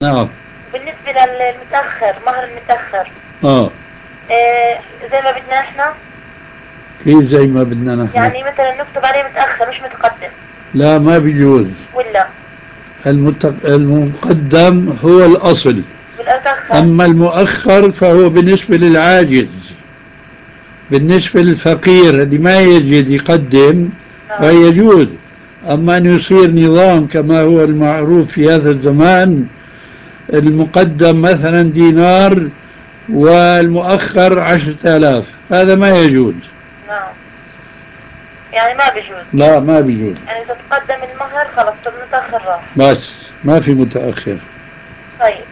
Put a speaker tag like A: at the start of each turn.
A: نعم.
B: بالنسبة للمتأخر، مهر المتأخر،
A: اه،
B: زي ما بدنا احنا،
A: كيف زي ما بدنا نحن؟
B: يعني مثلا نكتب عليه متأخر مش متقدم
A: لا، ما بيجوز.
B: ولا
A: المقدم هو الأصل،
B: والأتأخر؟
A: أما المؤخر فهو بالنسبة للعاجز. بالنسبة للفقير اللي ما يجد يقدم
B: نعم.
A: فيجوز. أما أن يصير نظام كما هو المعروف في هذا الزمان، المقدم مثلا دينار والمؤخر 10,000، هذا ما يجوز.
B: نعم، يعني ما بيجوز.
A: لا، ما بيجوز.
B: يعني إذا تقدم المهر خلص، طب المتأخر راح.
A: بس ما في متأخر.
B: طيب،